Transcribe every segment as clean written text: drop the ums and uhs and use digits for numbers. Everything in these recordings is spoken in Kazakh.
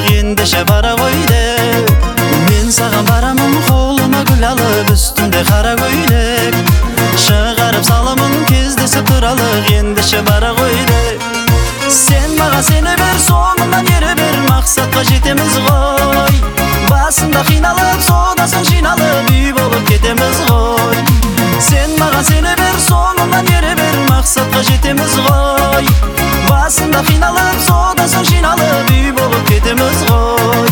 ендеше бара қойдек. Мен саған барамын қолыма гүл алып, үстінде қара көйлек. Шығарып саламын кездесіп тұралық, ендеше бара қойдек. Сен маған сене бер, соңымнан ере бер, мақсатқа жетеміз ғой. Басында қиналып, содан соң жиналып, үй болып кетеміз ғой. Сен маған сене бер, соңымнан ере бер, мақсатқа жетеміз ғой. Басында қиналып, содан соң жиналып, үй болып кетеміз ғой.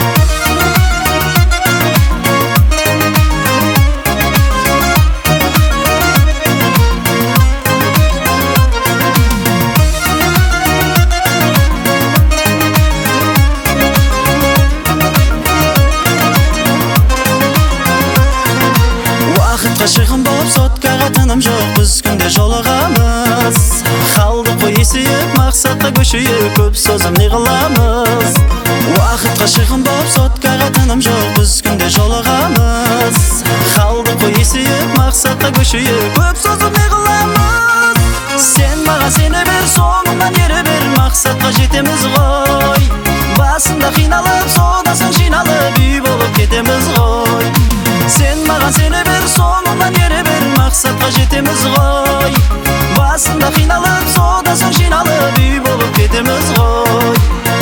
Шығын болып соткаға тыным жоқ, біз күнде жолығамыз. Қалдық қой есейіп, мақсатқа көшейіп, көп сөзім не қыламыз. Уақытқа шығын болып соткаға тыным жоқ, біз күнде жолығамыз. Қалдық қой есейіп, мақсатқа көшейіп, көп сөзім не қыламыз. Сен маған сене бер, соңымнан ере бер, мақсатқа жетеміз ғой. Басында қиналып, содан соң жиналып, үй болып кетеміз ғой. Сен маған сене бер, соңымнан ере бер, мақсатқа жетеміз ғой. Басында қиналып, содан соң жиналып, үй болып кетеміз ғой.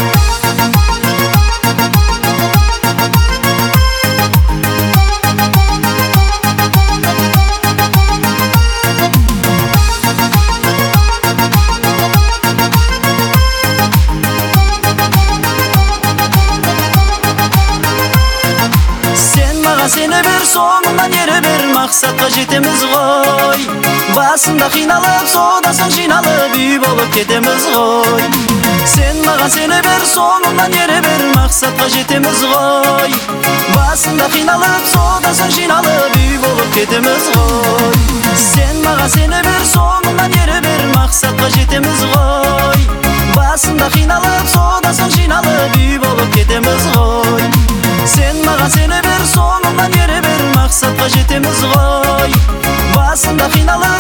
Сене бер, соңымнан ере бер, мақсатқа жетеміз ғой. Басында қиналып, содан соң жиналып, үй болып кетеміз ғой. Сен маған сене бер, соңымнан ере бер, мақсатқа жетеміз ғой. Басында қиналып, содан соң жиналып, үй болып кетеміз ғой. Сен маған сене бер, соңымнан ере бер, мақсатқа жетеміз ғой. Басында қиналып, содан соң жиналып, үй болып кетеміз ғой. Сен маған сене бер, соңымнан ере бер, мақсатқа жетеміз ғой. Басында қиналып,